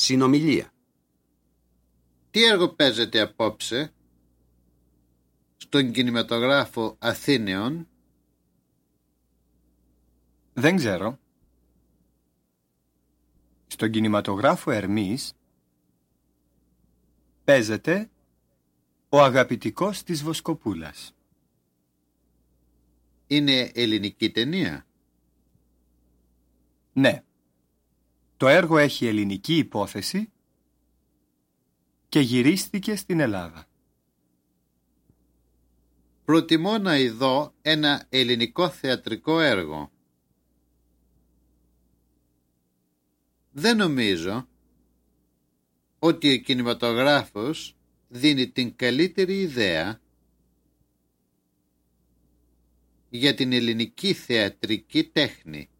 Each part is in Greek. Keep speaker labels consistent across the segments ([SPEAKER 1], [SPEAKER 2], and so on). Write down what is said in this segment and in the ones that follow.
[SPEAKER 1] Συνομιλία.
[SPEAKER 2] Τι έργο παίζετε απόψε στον κινηματογράφο Αθήνεων?
[SPEAKER 3] Δεν ξέρω. Στον κινηματογράφο Ερμής παίζεται ο αγαπητικός της Βοσκοπούλας.
[SPEAKER 2] Είναι ελληνική ταινία?
[SPEAKER 3] Ναι. Το έργο έχει ελληνική υπόθεση και γυρίστηκε στην Ελλάδα.
[SPEAKER 2] Προτιμώ να ειδώ ένα ελληνικό θεατρικό έργο. Δεν νομίζω ότι ο κινηματογράφος δίνει την καλύτερη ιδέα για την ελληνική θεατρική τέχνη.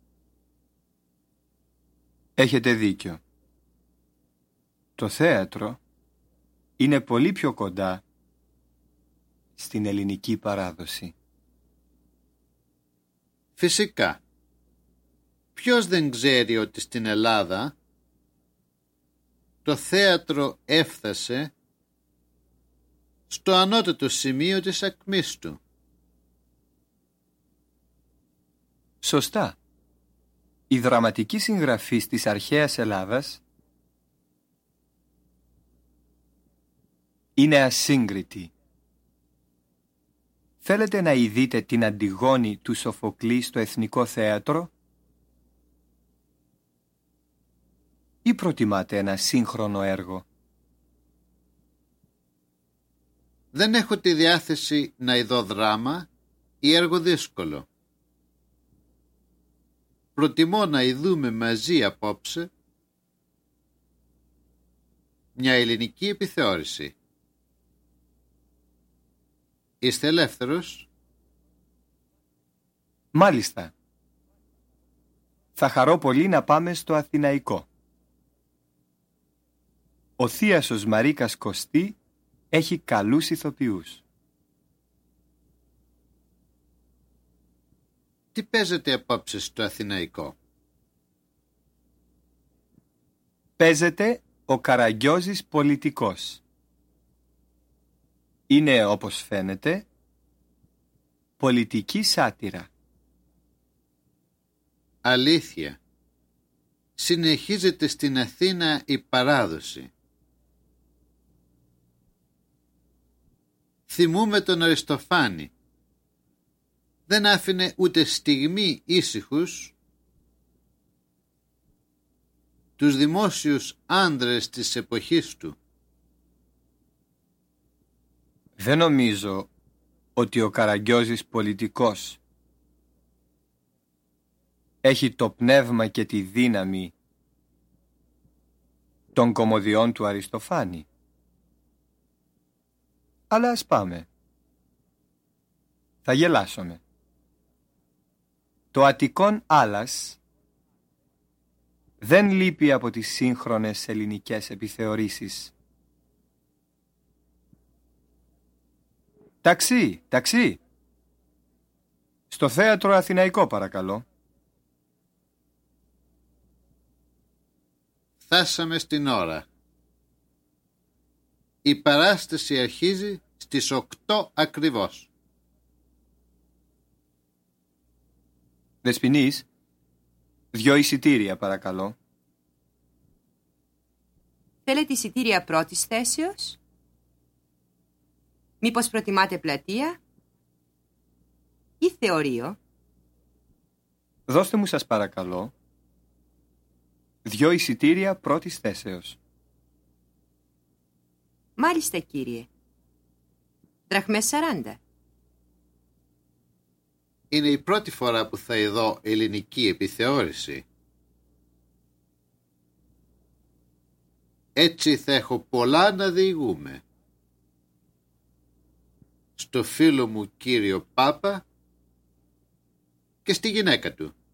[SPEAKER 3] Έχετε δίκιο. Το θέατρο είναι πολύ πιο κοντά στην ελληνική παράδοση.
[SPEAKER 2] Φυσικά. Ποιος δεν ξέρει ότι στην Ελλάδα το θέατρο έφτασε στο ανώτατο σημείο της ακμής του.
[SPEAKER 3] Σωστά. Η δραματική συγγραφή της αρχαίας Ελλάδας είναι ασύγκριτη. Θέλετε να ειδείτε την Αντιγόνη του Σοφοκλή στο Εθνικό Θέατρο ή προτιμάτε ένα σύγχρονο έργο?
[SPEAKER 2] Δεν έχω τη διάθεση να ειδώ δράμα ή έργο δύσκολο. Προτιμώ να ειδούμε μαζί απόψε μια ελληνική επιθεώρηση. Είστε ελεύθερος?
[SPEAKER 3] Μάλιστα. Θα χαρώ πολύ να πάμε στο Αθηναϊκό. Ο θείασος Μαρίκας Κωστή έχει καλούς ηθοποιούς.
[SPEAKER 2] Τι παίζετε απόψε στο Αθηναϊκό?
[SPEAKER 3] Παίζεται ο Καραγκιόζης πολιτικός. Είναι, όπως φαίνεται, πολιτική σάτυρα.
[SPEAKER 2] Αλήθεια. Συνεχίζεται στην Αθήνα η παράδοση. Θυμούμε τον Αριστοφάνη. Δεν άφηνε ούτε στιγμή ήσυχους τους δημόσιους άνδρες της εποχής του.
[SPEAKER 3] Δεν νομίζω ότι ο Καραγκιόζης πολιτικός έχει το πνεύμα και τη δύναμη των κωμωδιών του Αριστοφάνη. Αλλά ας πάμε. Θα γελάσουμε. Το Αττικόν Άλλας δεν λείπει από τις σύγχρονες ελληνικές επιθεωρήσεις. Ταξί, ταξί. Στο θέατρο Αθηναϊκό παρακαλώ.
[SPEAKER 2] Φτάσαμε στην ώρα. Η παράσταση αρχίζει στις 8 ακριβώς.
[SPEAKER 3] Δεσποινής, 2 εισιτήρια παρακαλώ.
[SPEAKER 4] Θέλετε εισιτήρια πρώτης θέσεως? Μήπως προτιμάτε πλατεία ή θεωρείο?
[SPEAKER 3] Δώστε μου σας παρακαλώ 2 εισιτήρια πρώτης θέσεως.
[SPEAKER 4] Μάλιστα κύριε. Δραχμές 40.
[SPEAKER 2] Είναι η πρώτη φορά που θα ειδώ ελληνική επιθεώρηση. Έτσι θα έχω πολλά να διηγούμε. Στο φίλο μου κύριο Πάπα και στη γυναίκα του.